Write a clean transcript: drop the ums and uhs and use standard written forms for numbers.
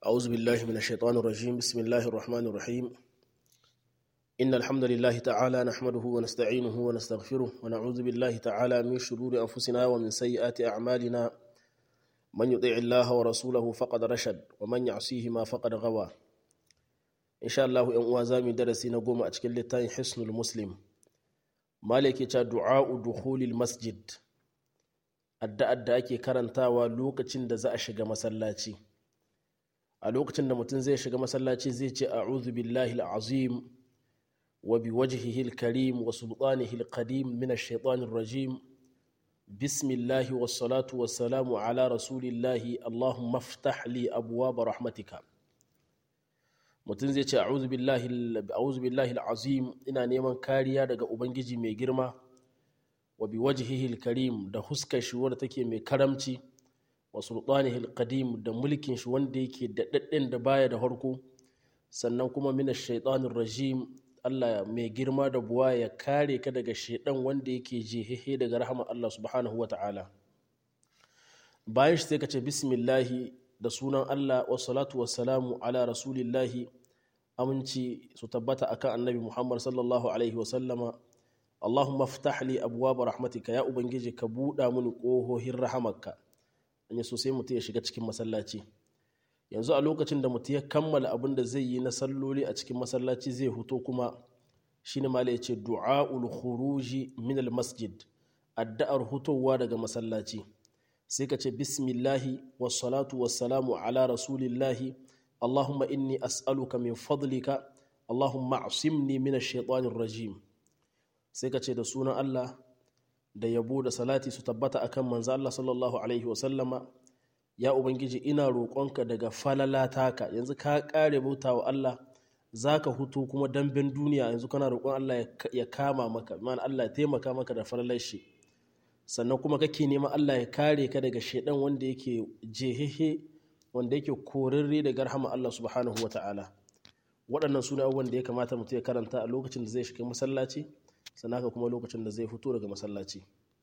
أعوذ بالله من الشيطان الرجيم. بسم الله الرحمن الرحيم. إن الحمد لله تعالى نحمده ونستعينه ونستغفره ونعوذ بالله تعالى من شرور أنفسنا ومن سيئات أعمالنا. من يطيع الله ورسوله فقد رشد ومن يعصيهما فقد غوى. إن شاء الله إن وازامي درسي نقوم أتكلم لتاين حسن المسلم مالك دعاء دخول المسجد. adda ake karantawa lokacin da za a shiga masallaci. A lokacin da mutum zai shiga masallaci zai ce a'udhu billahi al-azim wa biwajhihi al-karim wa sultanihi al-qadim min ash-shaytanir rajim. Bismillahi was-salatu was-salamu ala rasulillahi. Allahumma iftah li abwaab rahmatika. Mutum zai ce a'udhu billahi al-azim, ina neman kariya daga ubangiji mai girma, wa biwajhihi al-karim, da huskar shi wadda take mai karamci, wa sultanihi al-qadim, da mulkin shi wanda yake daɗaɗɗen da baya da harko, sannan kuma min ash-shaytanir rajim, Allah mai girma da buwa ya kare ka daga shaidan wanda yake jehehe daga rahama Allah subhanahu wa ta'ala. Bayan shi sai ka ce bismillahi, da sunan Allah, wa salatu wa salamu ala rasulillahi, aminci su tabbata akan annabi Muhammad sallallahu alaihi wa sallama. Allahumma iftah li abwaab rahmatika, ya ubangiji ka buɗa mini ƙohohin rahamarka. An yi so sai mutum ya shiga cikin masallaci. Yanzu a lokacin da mutum ya kammala abin da zai yi na salloli a cikin masallaci zai huto kuma shine mala ya ce du'a'ul khuruji min al masjid, addu'ar hutowa daga masallaci. Sai ka ce bismillahi was salatu was salamu ala rasulillahi. Allahumma inni as'aluka min fadlika. Allahumma asimni min ash-shaytanir rajim. Sai ka ce da sunan Allah, da yabo da salati su tabbata akan manzo Allah sallallahu alaihi wa sallama. Ya ubangiji ina roƙonka daga falalataka. Yanzu ka ƙare bautawa Allah, zaka hutu kuma damben duniya, yanzu kana roƙon Allah ya kama maka, ma'ana Allah ya taimaka maka da falalar shi. Sannan kuma kake neman Allah ya kare ka daga shaidan wanda yake jehehe, wanda yake korarre daga rahama Allah subhanahu wa ta'ala. Waɗannan su ne abubuwan da ya kamata mutum ya karanta a lokacin da zai shiga masallaci, sannan haka kuma lokacin da zai fito daga masallaci.